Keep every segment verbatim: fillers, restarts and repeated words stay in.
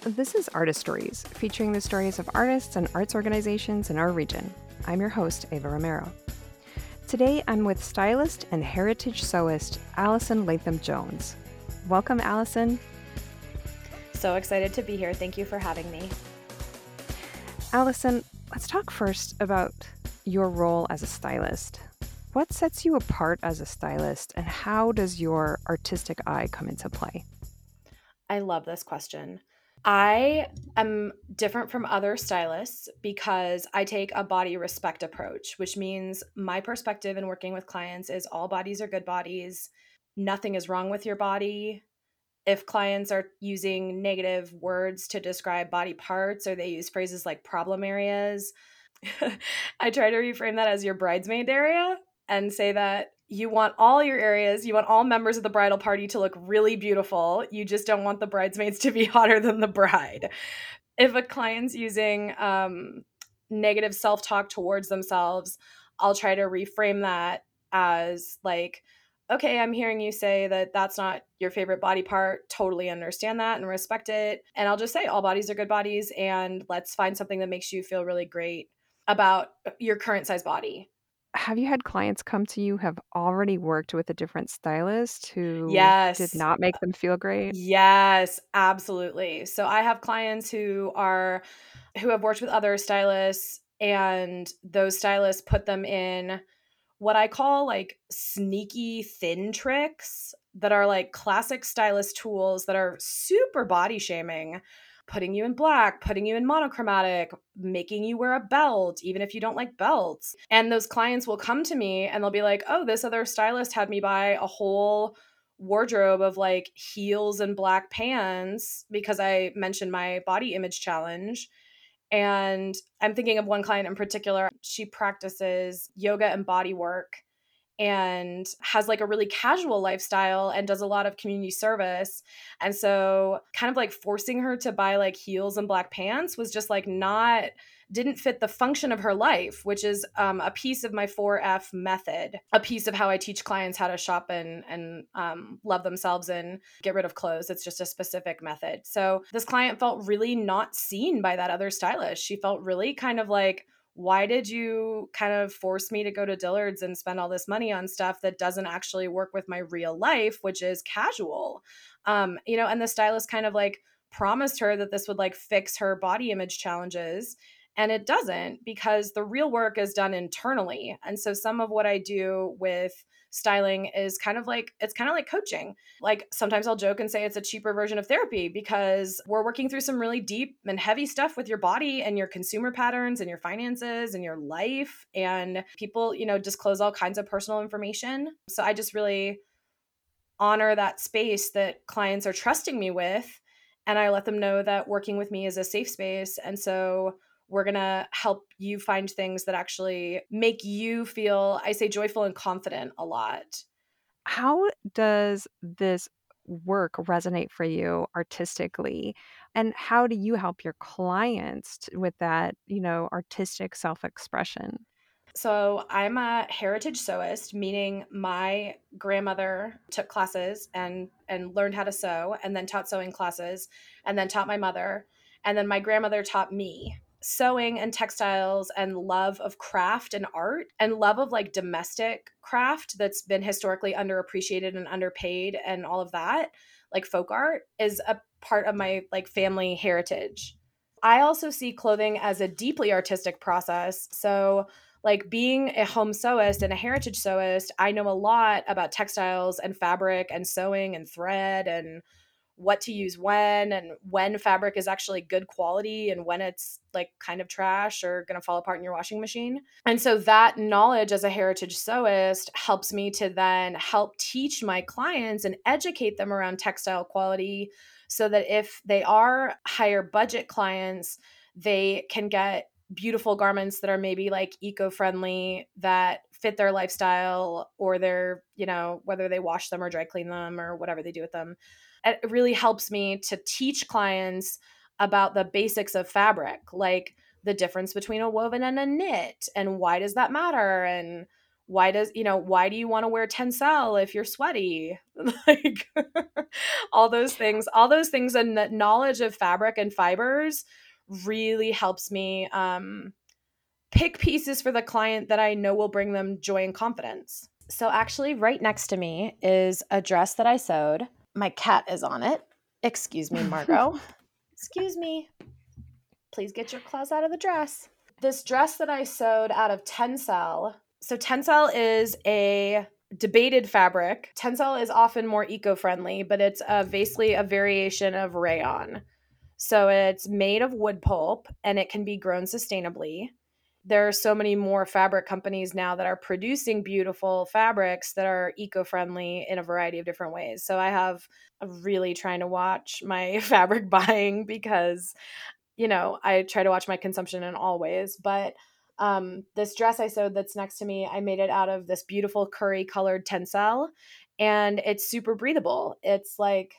This is Artist Stories, featuring the stories of artists and arts organizations in our region. I'm your host, Ava Romero. Today, I'm with stylist and heritage sewist Allison Latham-Jones. Welcome, Allison. So excited to be here. Thank you for having me. Allison, let's talk first about your role as a stylist. What sets you apart as a stylist, and how does your artistic eye come into play? I love this question. I am different from other stylists because I take a body respect approach, which means my perspective in working with clients is all bodies are good bodies. Nothing is wrong with your body. If clients are using negative words to describe body parts or they use phrases like problem areas, I try to reframe that as your bridesmaid area and say that you want all your areas, you want all members of the bridal party to look really beautiful. You just don't want the bridesmaids to be hotter than the bride. If a client's using um, negative self-talk towards themselves, I'll try to reframe that as like, okay, I'm hearing you say that that's not your favorite body part. Totally understand that and respect it. And I'll just say all bodies are good bodies, and let's find something that makes you feel really great about your current size body. Have you had clients come to you who have already worked with a different stylist who did Yes. not make them feel great? Yes, absolutely. So I have clients who are who have worked with other stylists, and those stylists put them in what I call like sneaky thin tricks that are like classic stylist tools that are super body shaming, putting you in black, putting you in monochromatic, making you wear a belt, even if you don't like belts. And those clients will come to me and they'll be like, oh, this other stylist had me buy a whole wardrobe of like heels and black pants because I mentioned my body image challenge. And I'm thinking of one client in particular. She practices yoga and body work and has like a really casual lifestyle and does a lot of community service. And so kind of like forcing her to buy like heels and black pants was just like not, didn't fit the function of her life, which is um, a piece of my four F method, a piece of how I teach clients how to shop and, and um, love themselves and get rid of clothes. It's just a specific method. So this client felt really not seen by that other stylist. She felt really kind of like, why did you kind of force me to go to Dillard's and spend all this money on stuff that doesn't actually work with my real life, which is casual? Um, you know, and the stylist kind of like promised her that this would like fix her body image challenges. And it doesn't, because the real work is done internally. And so some of what I do with styling is kind of like, it's kind of like coaching. Like sometimes I'll joke and say it's a cheaper version of therapy because we're working through some really deep and heavy stuff with your body and your consumer patterns and your finances and your life. And people, you know, disclose all kinds of personal information. So I just really honor that space that clients are trusting me with. And I let them know that working with me is a safe space. And so we're going to help you find things that actually make you feel, I say, joyful and confident a lot. How does this work resonate for you artistically? And how do you help your clients t- with that, you know, artistic self-expression? So I'm a heritage sewist, meaning my grandmother took classes and and learned how to sew, and then taught sewing classes, and then taught my mother, and then my grandmother taught me sewing and textiles and love of craft and art and love of like domestic craft that's been historically underappreciated and underpaid and all of that, like folk art, is a part of my like family heritage. I also see clothing as a deeply artistic process. So like being a home sewist and a heritage sewist, I know a lot about textiles and fabric and sewing and thread and what to use when, and when fabric is actually good quality and when it's like kind of trash or going to fall apart in your washing machine. And so that knowledge as a heritage sewist helps me to then help teach my clients and educate them around textile quality so that if they are higher budget clients, they can get beautiful garments that are maybe like eco-friendly, that fit their lifestyle or their, you know, whether they wash them or dry clean them or whatever they do with them. It really helps me to teach clients about the basics of fabric, like the difference between a woven and a knit and why does that matter, and Why does, you know, why do you want to wear Tencel if you're sweaty? Like all those things, all those things. And that knowledge of fabric and fibers really helps me um, pick pieces for the client that I know will bring them joy and confidence. So actually right next to me is a dress that I sewed. My cat is on it. Excuse me, Margot. Excuse me. Please get your claws out of the dress. This dress that I sewed out of Tencel. So Tencel is a debated fabric. Tencel is often more eco-friendly, but it's a, basically a variation of rayon. So it's made of wood pulp and it can be grown sustainably. There are so many more fabric companies now that are producing beautiful fabrics that are eco-friendly in a variety of different ways. So I have really trying to watch my fabric buying because, you know, I try to watch my consumption in all ways. But um, this dress I sewed that's next to me, I made it out of this beautiful curry colored Tencel, and it's super breathable. It's like,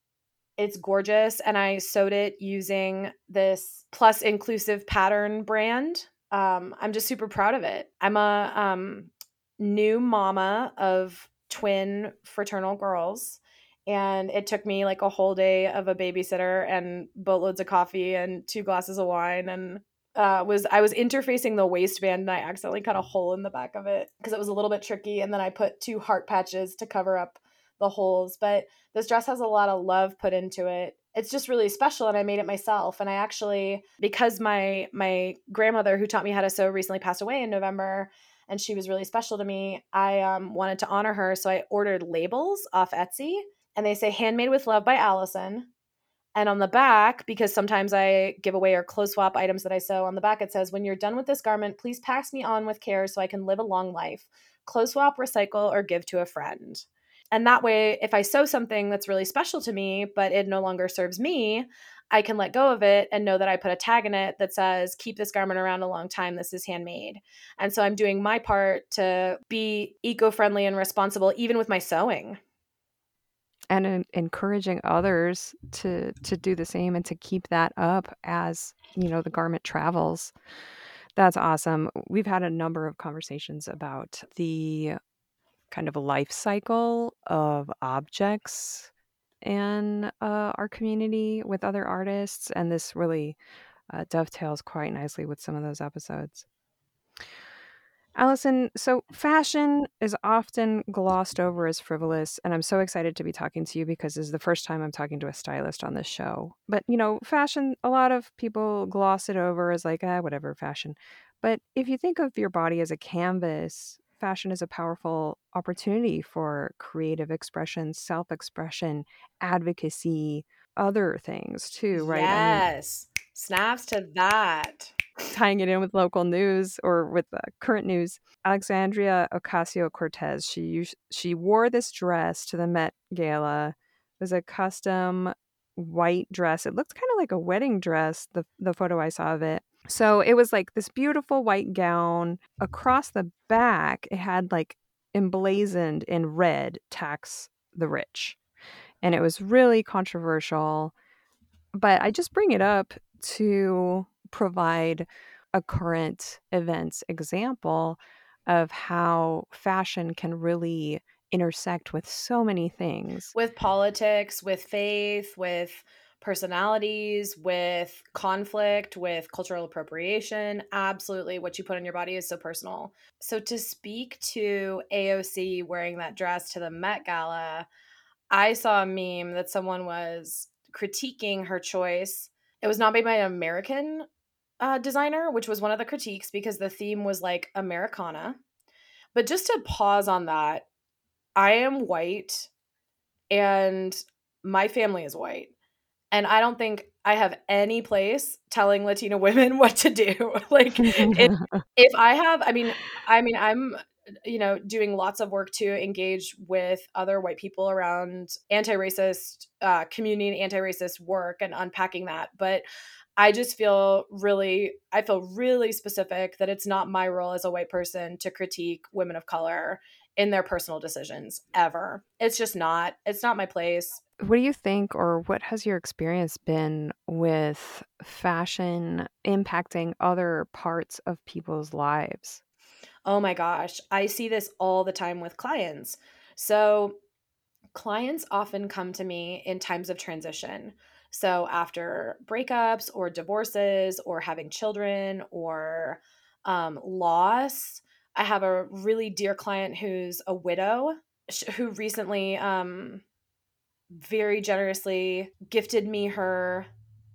it's gorgeous. And I sewed it using this Plus Inclusive Pattern brand. Um, I'm just super proud of it. I'm a um, new mama of twin fraternal girls. And it took me like a whole day of a babysitter and boatloads of coffee and two glasses of wine. And uh, was I was interfacing the waistband and I accidentally cut a hole in the back of it because it was a little bit tricky. And then I put two heart patches to cover up the holes. But this dress has a lot of love put into it. It's just really special, and I made it myself. And I actually, because my my grandmother who taught me how to sew recently passed away in November, and she was really special to me, I um, wanted to honor her. So I ordered labels off Etsy, and they say handmade with love by Allison. And on the back, because sometimes I give away or clothes swap items that I sew, on the back it says, when you're done with this garment, please pass me on with care so I can live a long life. Clothes swap, recycle, or give to a friend. And that way, if I sew something that's really special to me, but it no longer serves me, I can let go of it and know that I put a tag in it that says, keep this garment around a long time. This is handmade. And so I'm doing my part to be eco-friendly and responsible, even with my sewing. And in, encouraging others to to do the same and to keep that up as, you know, the garment travels. That's awesome. We've had a number of conversations about the kind of a life cycle of objects in uh, our community with other artists, and this really uh, dovetails quite nicely with some of those episodes. Allison, so fashion is often glossed over as frivolous, and I'm so excited to be talking to you because this is the first time I'm talking to a stylist on this show. But, you know, fashion, a lot of people gloss it over as like, ah, whatever, fashion. But if you think of your body as a canvas, fashion is a powerful opportunity for creative expression, self-expression, advocacy, other things too, right? I mean, Yes. Snaps to that. tying it in with local news or with uh, current news, Alexandria Ocasio-Cortez, she us- she wore this dress to the Met Gala. It was a custom white dress. It looked kind of like a wedding dress, the the photo I saw of it. So it was like this beautiful white gown. Across the back, it had like emblazoned in red, tax the rich. And it was really controversial. But I just bring it up to provide a current events example of how fashion can really intersect with so many things. With politics, with faith, with personalities, with conflict, with cultural appropriation. Absolutely. What you put on your body is so personal. So to speak to A O C wearing that dress to the Met Gala, I saw a meme that someone was critiquing her choice. It was not made by an American uh, designer, which was one of the critiques because the theme was like Americana. But just to pause on that, I am white and my family is white. And I don't think I have any place telling Latina women what to do. Like if, if I have, I mean, I mean, I'm, you know, doing lots of work to engage with other white people around anti-racist uh, community and anti-racist work and unpacking that. But I just feel really, I feel really specific that it's not my role as a white person to critique women of color in their personal decisions ever. It's just not, it's not my place. What do you think, or what has your experience been with fashion impacting other parts of people's lives? Oh my gosh, I see this all the time with clients. So, clients often come to me in times of transition. So, after breakups or divorces or having children or um, loss. I have a really dear client who's a widow sh- who recently um, very generously gifted me her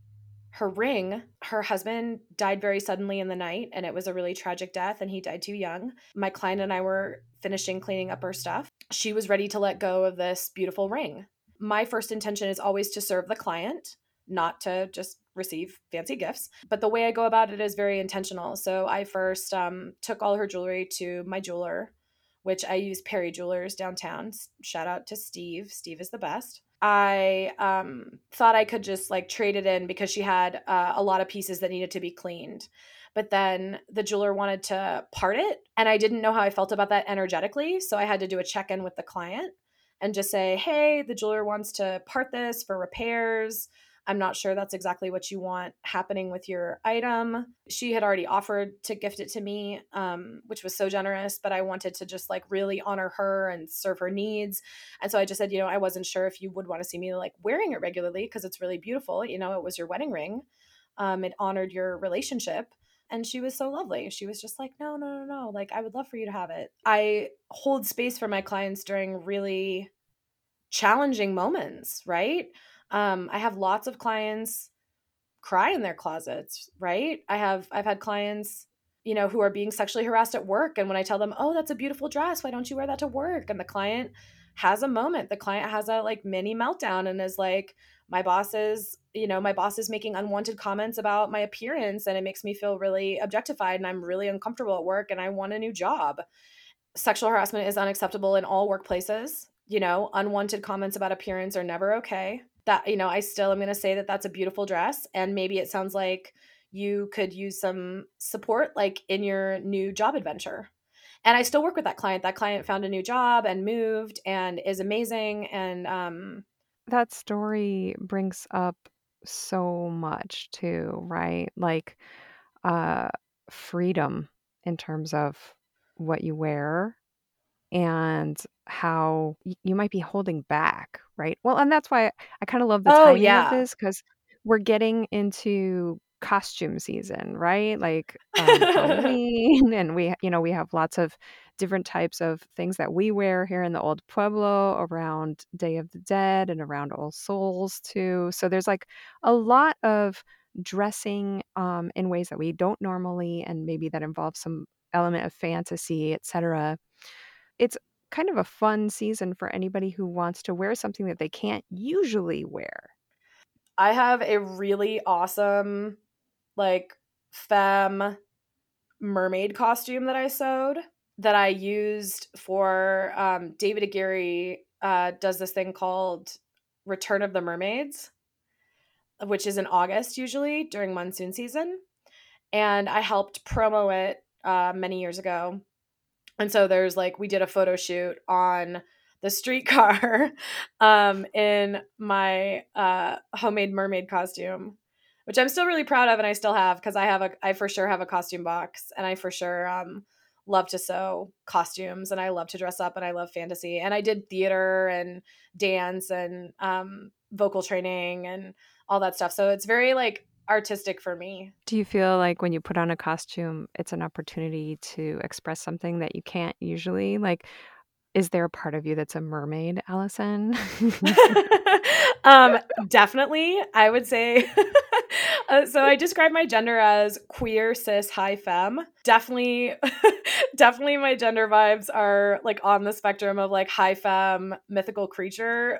her ring. Her husband died very suddenly in the night, and it was a really tragic death, and he died too young. My client and I were finishing cleaning up her stuff. She was ready to let go of this beautiful ring. My first intention is always to serve the client, not to just receive fancy gifts. But the way I go about it is very intentional. So I first um, took all her jewelry to my jeweler, which I use Perry Jewelers downtown. Shout out to Steve. Steve is the best. I um, thought I could just like trade it in because she had uh, a lot of pieces that needed to be cleaned. But then the jeweler wanted to part it, and I didn't know how I felt about that energetically. So I had to do a check in with the client and just say, hey, the jeweler wants to part this for repairs. I'm not sure that's exactly what you want happening with your item. She had already offered to gift it to me, um, which was so generous, but I wanted to just like really honor her and serve her needs. And so I just said, you know, I wasn't sure if you would want to see me like wearing it regularly because it's really beautiful. You know, it was your wedding ring. Um, it honored your relationship. And she was so lovely. She was just like, no, no, no, no. Like, I would love for you to have it. I hold space for my clients during really challenging moments, right? Um, I have lots of clients cry in their closets, right? I have I've had clients, you know, who are being sexually harassed at work, and when I tell them, "Oh, that's a beautiful dress. Why don't you wear that to work?" and the client has a moment. The client has a like mini meltdown and is like, "My boss is, you know, my boss is making unwanted comments about my appearance and it makes me feel really objectified and I'm really uncomfortable at work and I want a new job." Sexual harassment is unacceptable in all workplaces. You know, unwanted comments about appearance are never okay. That, you know, I still am going to say that that's a beautiful dress. And maybe it sounds like you could use some support like in your new job adventure. And I still work with that client. That client found a new job and moved and is amazing. And um, That story brings up so much too, right? Like uh freedom in terms of what you wear and how y- you might be holding back, right? Well, and that's why I kind of love the oh, timing of yeah. this because we're getting into costume season, right? Like um, Halloween, and we, you know, we have lots of different types of things that we wear here in the Old Pueblo around Day of the Dead and around All Souls too. So there's like a lot of dressing um, in ways that we don't normally, and maybe that involves some element of fantasy, et cetera. It's kind of a fun season for anybody who wants to wear something that they can't usually wear. I have a really awesome, like, femme mermaid costume that I sewed that I used for um, David Aguirre uh, does this thing called Return of the Mermaids, which is in August usually during monsoon season. And I helped promo it uh, many years ago. And so there's like, we did a photo shoot on the streetcar um, in my uh, homemade mermaid costume, which I'm still really proud of, and I still have because I have a, I for sure have a costume box, and I for sure um, love to sew costumes, and I love to dress up, and I love fantasy, and I did theater and dance and um, vocal training and all that stuff. So it's very like artistic for me. Do you feel like when you put on a costume, it's an opportunity to express something that you can't usually? Like, is there a part of you that's a mermaid, Allison? um, definitely, I would say. uh, so I describe my gender as queer, cis, high femme. Definitely, definitely, my gender vibes are like on the spectrum of like high femme, mythical creature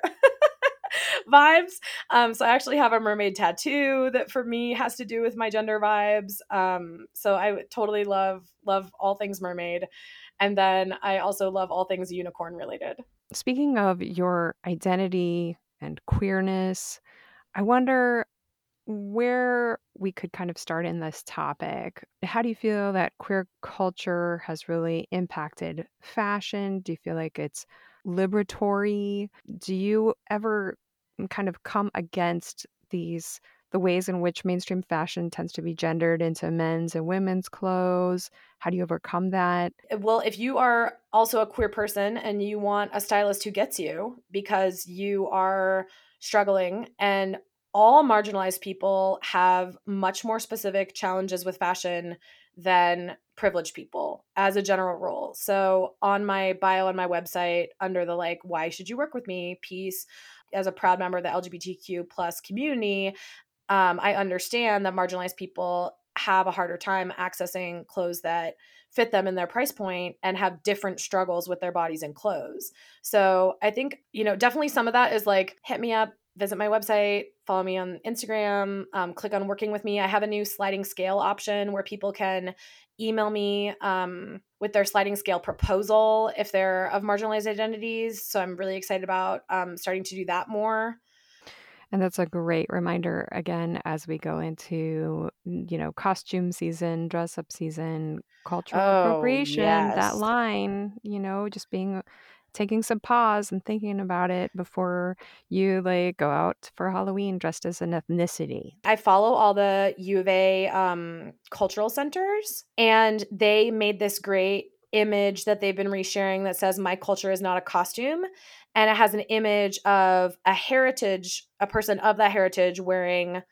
vibes. Um, so I actually have a mermaid tattoo that for me has to do with my gender vibes. Um, so I would totally love love all things mermaid, and then I also love all things unicorn related. Speaking of your identity and queerness, I wonder where we could kind of start in this topic. How do you feel that queer culture has really impacted fashion? Do you feel like it's liberatory? Do you ever kind of come against these the ways in which mainstream fashion tends to be gendered into men's and women's clothes? How do you overcome that? Well, if you are also a queer person and you want a stylist who gets you because you are struggling, and all marginalized people have much more specific challenges with fashion than privileged people as a general rule. So on my bio on my website, under the like, why should you work with me piece, as a proud member of the L G B T Q plus community, um, I understand that marginalized people have a harder time accessing clothes that fit them in their price point and have different struggles with their bodies and clothes. So I think, you know, definitely some of that is like, hit me up, visit my website, follow me on Instagram, um, click on working with me. I have a new sliding scale option where people can email me um, with their sliding scale proposal if they're of marginalized identities. So I'm really excited about um, starting to do that more. And that's a great reminder, again, as we go into, you know, costume season, dress up season, cultural Oh, appropriation, that yes. line, you know, just being, taking some pause and thinking about it before you like go out for Halloween dressed as an ethnicity. I follow all the U of A um, cultural centers, and they made this great image that they've been resharing that says, my culture is not a costume. And it has an image of a heritage, a person of that heritage wearing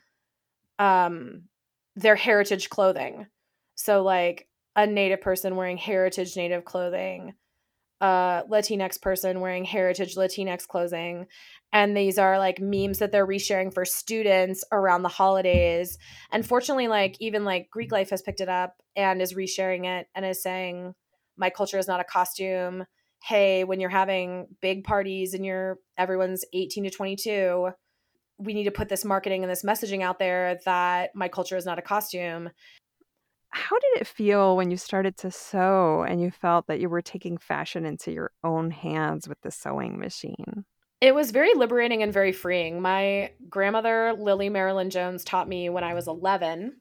um, their heritage clothing. So like a Native person wearing heritage Native clothing, a Latinx person wearing heritage Latinx clothing. And these are like memes that they're resharing for students around the holidays. And fortunately, like even like Greek Life has picked it up and is resharing it and is saying, my culture is not a costume. Hey, when you're having big parties and you're everyone's eighteen to twenty-two, we need to put this marketing and this messaging out there that my culture is not a costume. How did it feel when you started to sew and you felt that you were taking fashion into your own hands with the sewing machine? It was very liberating and very freeing. My grandmother, Lily Marilyn Jones, taught me when I was eleven.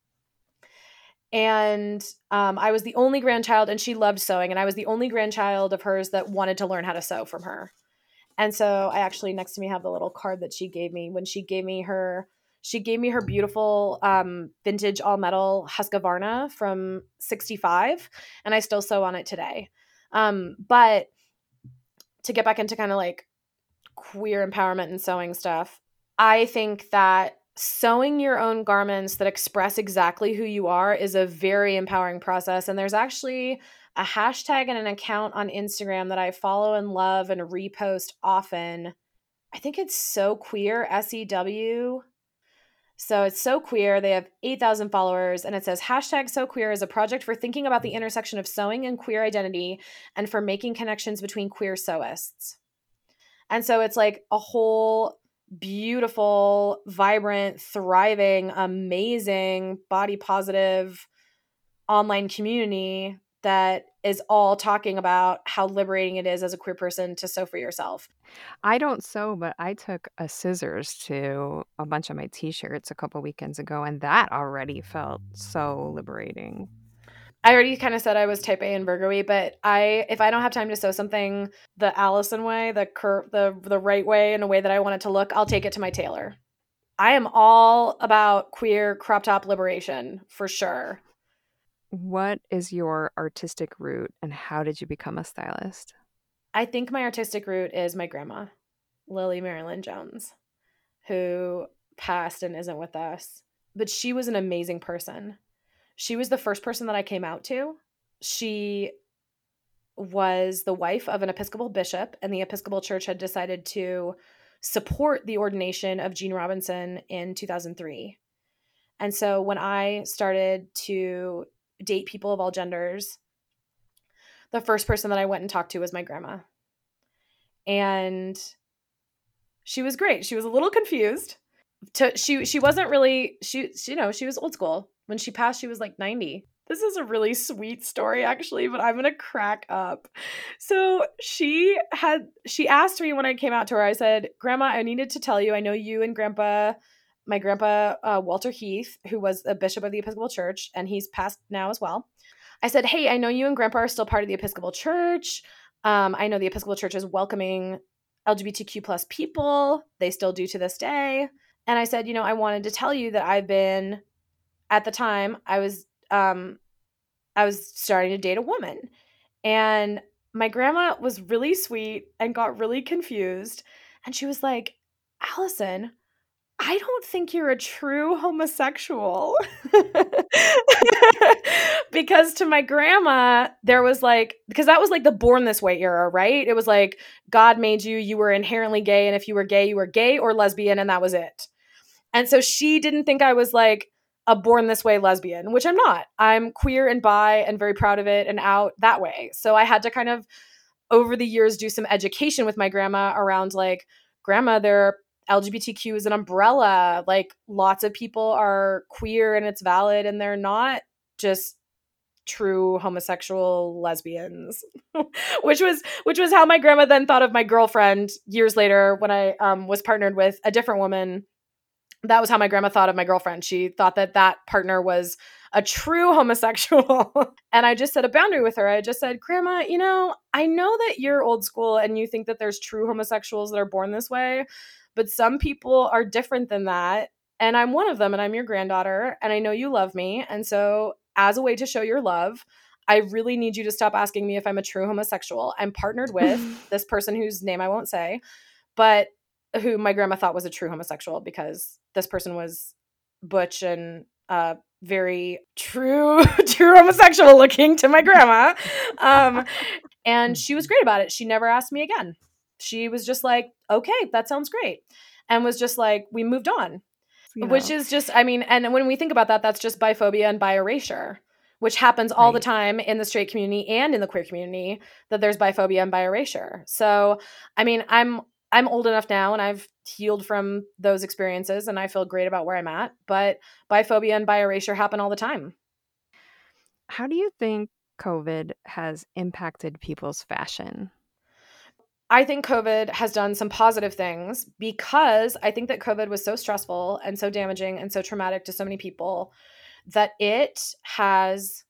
And um, I was the only grandchild, and she loved sewing. And I was the only grandchild of hers that wanted to learn how to sew from her. And so I actually, next to me, have the little card that she gave me when she gave me her, she gave me her beautiful um, vintage all metal Husqvarna from sixty-five. And I still sew on it today. Um, but to get back into kind of like queer empowerment and sewing stuff, I think that sewing your own garments that express exactly who you are is a very empowering process. And there's actually a hashtag and an account on Instagram that I follow and love and repost often. I think it's So Queer, S E W. So it's So Queer. They have eight thousand followers, and it says, hashtag So Queer is a project for thinking about the intersection of sewing and queer identity and for making connections between queer sewists. And so it's like a whole beautiful, vibrant, thriving, amazing, body positive online community that is all talking about how liberating it is as a queer person to sew for yourself. I don't sew, but I took a scissors to a bunch of my t-shirts a couple weekends ago, and that already felt so liberating. I already kind of said I was type A and Virgo-y, but I, if I don't have time to sew something the Allison way, the cur- the the right way, in a way that I want it to look, I'll take it to my tailor. I am all about queer crop top liberation for sure. What is your artistic route, and how did you become a stylist? I think my artistic route is my grandma, Lily Marilyn Jones, who passed and isn't with us. But she was an amazing person. She was the first person that I came out to. She was the wife of an Episcopal bishop, and the Episcopal Church had decided to support the ordination of Gene Robinson in two thousand three. And so when I started to date people of all genders, the first person that I went and talked to was my grandma. And she was great. She was a little confused. To, she she wasn't really, she, she you know, she was old school. When she passed, she was like ninety. This is a really sweet story, actually, but I'm going to crack up. So she had, she asked me when I came out to her, I said, Grandma, I needed to tell you, I know you and Grandpa, my grandpa, uh, Walter Heath, who was a bishop of the Episcopal Church, and he's passed now as well. I said, hey, I know you and Grandpa are still part of the Episcopal Church. Um, I know the Episcopal Church is welcoming L G B T Q plus people. They still do to this day. And I said, you know, I wanted to tell you that I've been, at the time, I was, um, I was starting to date a woman. And my grandma was really sweet and got really confused. And she was like, Allison, I don't think you're a true homosexual. Because to my grandma, there was like, because that was like the born this way era, right? It was like, God made you, you were inherently gay. And if you were gay, you were gay or lesbian, and that was it. And so she didn't think I was like a born this way lesbian, which I'm not. I'm queer and bi and very proud of it and out that way. So I had to kind of, over the years, do some education with my grandma around like, grandma, there L G B T Q is an umbrella. Like lots of people are queer and it's valid, and they're not just true homosexual lesbians. which was which was how my grandma then thought of my girlfriend years later when I um, was partnered with a different woman. That was how my grandma thought of my girlfriend. She thought that that partner was a true homosexual. And I just set a boundary with her. I just said, Grandma, you know, I know that you're old school and you think that there's true homosexuals that are born this way, but some people are different than that. And I'm one of them, and I'm your granddaughter, and I know you love me. And so as a way to show your love, I really need you to stop asking me if I'm a true homosexual. I'm partnered with this person whose name I won't say, but who my grandma thought was a true homosexual because this person was butch and uh, very true, true homosexual looking to my grandma. Um, and she was great about it. She never asked me again. She was just like, okay, that sounds great. And was just like, we moved on, you know. Which is just, I mean, and when we think about that, that's just biphobia and bi-erasure, which happens all right. the time in the straight community and in the queer community, that there's biphobia and bi-erasure. So, I mean, I'm, I'm old enough now and I've healed from those experiences and I feel great about where I'm at, but biphobia and bi-erasure happen all the time. How do you think COVID has impacted people's fashion? I think COVID has done some positive things because I think that COVID was so stressful and so damaging and so traumatic to so many people that it has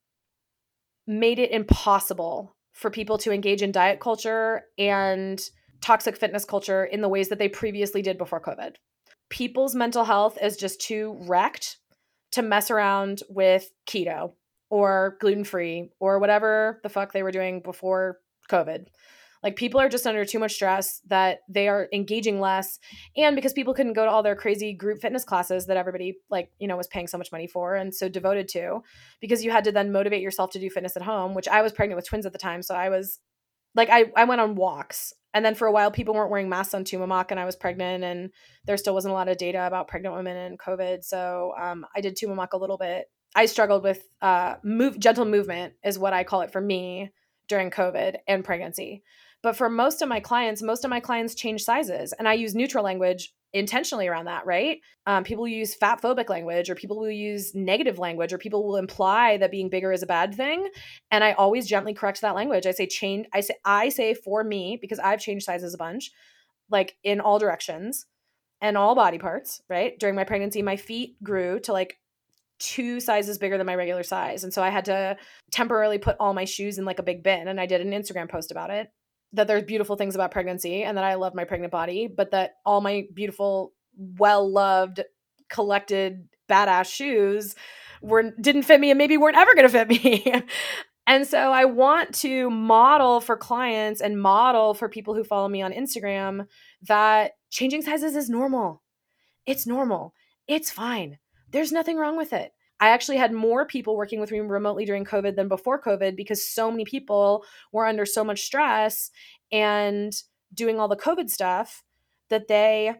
made it impossible for people to engage in diet culture and toxic fitness culture in the ways that they previously did before COVID. People's mental health is just too wrecked to mess around with keto or gluten-free or whatever the fuck they were doing before COVID. Like people are just under too much stress that they are engaging less. And because people couldn't go to all their crazy group fitness classes that everybody like, you know, was paying so much money for and so devoted to, because you had to then motivate yourself to do fitness at home, which I was pregnant with twins at the time. So I was like, I, I went on walks. And then for a while, people weren't wearing masks on Tumamoc and I was pregnant and there still wasn't a lot of data about pregnant women and COVID. So um, I did Tumamoc a little bit. I struggled with uh, move, gentle movement is what I call it for me during COVID and pregnancy. But for most of my clients, most of my clients change sizes. And I use neutral language intentionally around that, right? Um, people use fat phobic language, or people will use negative language, or people will imply that being bigger is a bad thing. And I always gently correct that language. I say change. I say, I say for me, because I've changed sizes a bunch, like in all directions and all body parts, right? During my pregnancy, my feet grew to like two sizes bigger than my regular size. And so I had to temporarily put all my shoes in like a big bin. And I did an Instagram post about it, that there's beautiful things about pregnancy and that I love my pregnant body, but that all my beautiful, well-loved, collected, badass shoes were didn't fit me and maybe weren't ever going to fit me. And so I want to model for clients and model for people who follow me on Instagram that changing sizes is normal. It's normal. It's fine. There's nothing wrong with it. I actually had more people working with me remotely during COVID than before COVID because so many people were under so much stress and doing all the COVID stuff that they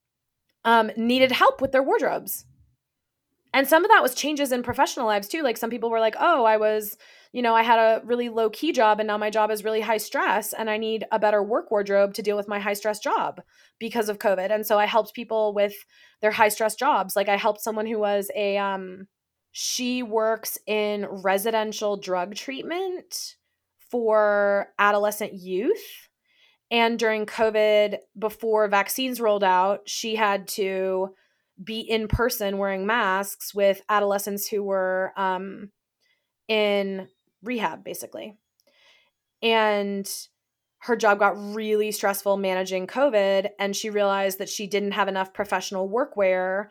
um, needed help with their wardrobes. And some of that was changes in professional lives too. Like some people were like, oh, I was, you know, I had a really low key job and now my job is really high stress and I need a better work wardrobe to deal with my high stress job because of COVID. And so I helped people with their high stress jobs. Like I helped someone who was a, um, she works in residential drug treatment for adolescent youth. And during COVID, before vaccines rolled out, she had to be in person wearing masks with adolescents who were um, in rehab, basically. And her job got really stressful managing COVID, and she realized that she didn't have enough professional workwear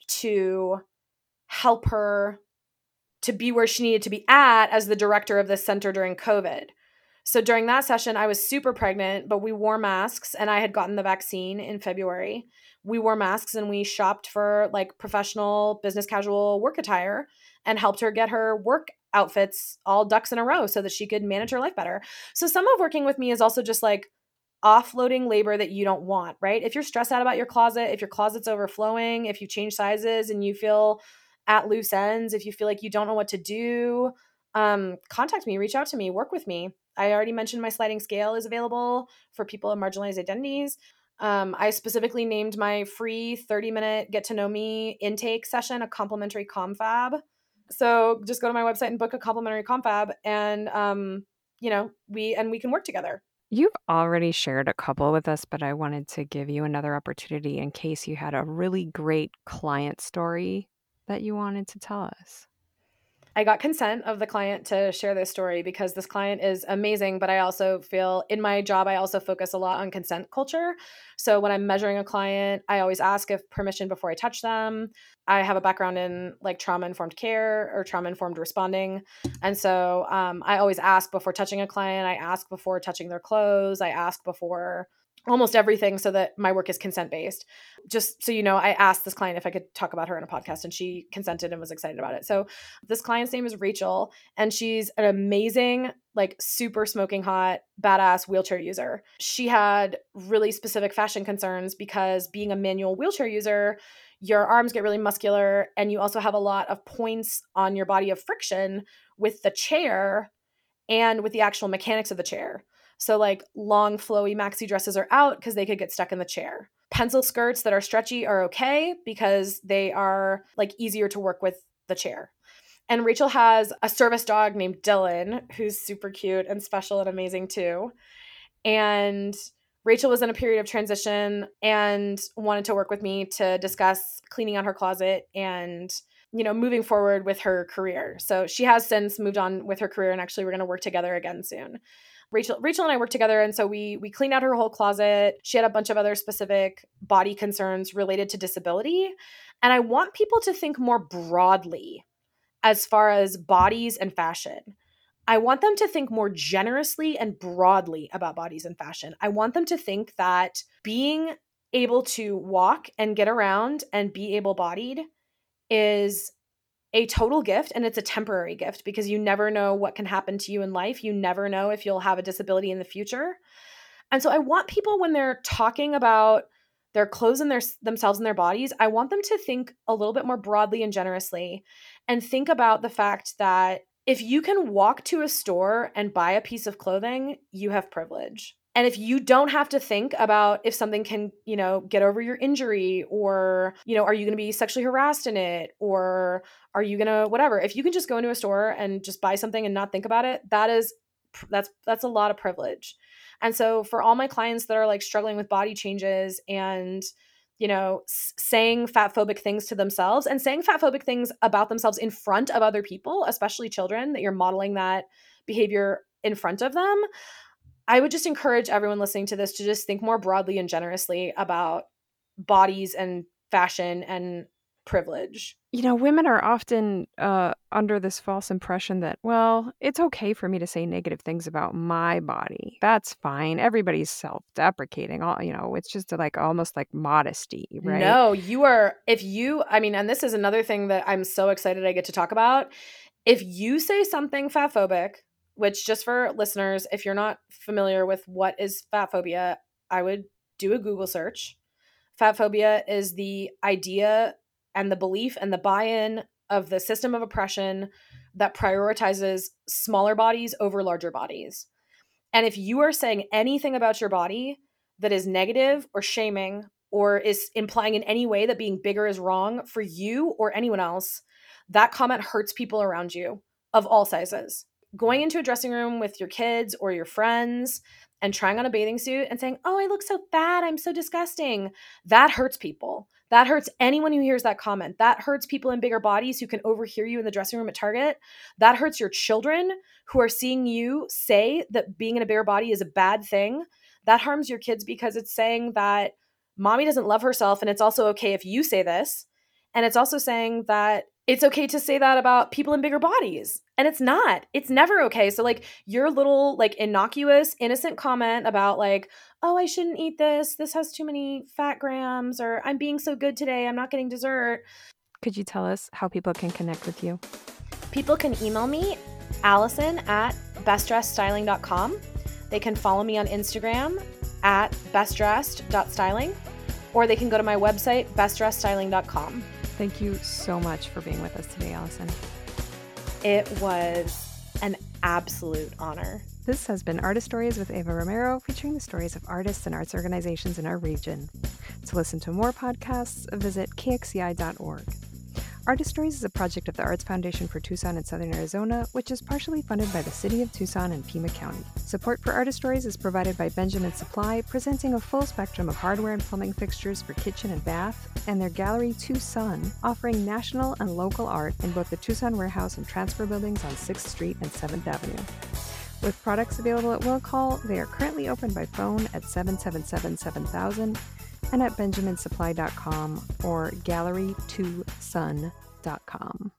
to help her to be where she needed to be at as the director of this center during COVID. So during that session, I was super pregnant, but we wore masks, and I had gotten the vaccine in February. We wore masks and we shopped for like professional business casual work attire and helped her get her work outfits all ducks in a row so that she could manage her life better. So some of working with me is also just like offloading labor that you don't want, right? If you're stressed out about your closet, if your closet's overflowing, if you change sizes and you feel at loose ends, if you feel like you don't know what to do, um, contact me, reach out to me, work with me. I already mentioned my sliding scale is available for people of marginalized identities. Um, I specifically named my free thirty minute get to know me intake session a complimentary confab. So just go to my website and book a complimentary confab, and um, you know, we and we can work together. You've already shared a couple with us, but I wanted to give you another opportunity in case you had a really great client story that you wanted to tell us. I got consent of the client to share this story because this client is amazing, but I also feel in my job, I also focus a lot on consent culture. So when I'm measuring a client, I always ask if permission before I touch them. I have a background in like trauma-informed care or trauma-informed responding. And so um, I always ask before touching a client. I ask before touching their clothes. I ask before almost everything so that my work is consent-based. Just so you know, I asked this client if I could talk about her in a podcast, and she consented and was excited about it. So this client's name is Rachel, and she's an amazing, like super smoking hot, badass wheelchair user. She had really specific fashion concerns because being a manual wheelchair user, your arms get really muscular, and you also have a lot of points on your body of friction with the chair and with the actual mechanics of the chair. So like long flowy maxi dresses are out because they could get stuck in the chair. Pencil skirts that are stretchy are okay because they are like easier to work with the chair. And Rachel has a service dog named Dylan, who's super cute and special and amazing too. And Rachel was in a period of transition and wanted to work with me to discuss cleaning out her closet and, you know, moving forward with her career. So she has since moved on with her career, and actually we're going to work together again soon. Rachel, Rachel and I worked together, and so we we cleaned out her whole closet. She had a bunch of other specific body concerns related to disability, and I want people to think more broadly as far as bodies and fashion. I want them to think more generously and broadly about bodies and fashion. I want them to think that being able to walk and get around and be able-bodied is a total gift, and it's a temporary gift because you never know what can happen to you in life. You never know if you'll have a disability in the future. And so I want people, when they're talking about their clothes and their themselves and their bodies, I want them to think a little bit more broadly and generously, and think about the fact that if you can walk to a store and buy a piece of clothing, you have privilege. And if you don't have to think about if something can, you know, get over your injury, or, you know, are you going to be sexually harassed in it, or are you going to whatever, if you can just go into a store and just buy something and not think about it, that is, that's, that's a lot of privilege. And so for all my clients that are like struggling with body changes and, you know, s- saying fat phobic things to themselves and saying fat phobic things about themselves in front of other people, especially children, that you're modeling that behavior in front of them, I would just encourage everyone listening to this to just think more broadly and generously about bodies and fashion and privilege. You know, women are often uh, under this false impression that, well, it's okay for me to say negative things about my body. That's fine. Everybody's self-deprecating. All, you know, it's just like almost like modesty, right? No, you are, if you, I mean, and this is another thing that I'm so excited I get to talk about. If you say something fat phobic, which just for listeners, if you're not familiar with what is fat phobia, I would do a Google search. Fat phobia is the idea and the belief and the buy-in of the system of oppression that prioritizes smaller bodies over larger bodies. And if you are saying anything about your body that is negative or shaming or is implying in any way that being bigger is wrong for you or anyone else, that comment hurts people around you of all sizes. Going into a dressing room with your kids or your friends and trying on a bathing suit and saying, oh, I look so fat, I'm so disgusting, that hurts people. That hurts anyone who hears that comment. That hurts people in bigger bodies who can overhear you in the dressing room at Target. That hurts your children who are seeing you say that being in a bigger body is a bad thing. That harms your kids because it's saying that mommy doesn't love herself, and it's also okay if you say this. And it's also saying that it's okay to say that about people in bigger bodies. And it's not. It's never okay. So like your little like innocuous, innocent comment about like, oh, I shouldn't eat this. This has too many fat grams, or I'm being so good today, I'm not getting dessert. Could you tell us how people can connect with you? People can email me, Allison at best dressed styling dot com. They can follow me on Instagram at best dressed dot styling, or they can go to my website, best dressed styling dot com. Thank you so much for being with us today, Allison. It was an absolute honor. This has been Artist Stories with Ava Romero, featuring the stories of artists and arts organizations in our region. To listen to more podcasts, visit k x c i dot org. Artist Stories is a project of the Arts Foundation for Tucson and Southern Arizona, which is partially funded by the City of Tucson and Pima County. Support for Artist Stories is provided by Benjamin Supply, presenting a full spectrum of hardware and plumbing fixtures for kitchen and bath, and their Gallery Tucson, offering national and local art in both the Tucson Warehouse and Transfer buildings on sixth street and seventh avenue. With products available at will call, they are currently open by phone at seven seven seven, seven thousand and at benjamin supply dot com or gallery tucson dot com.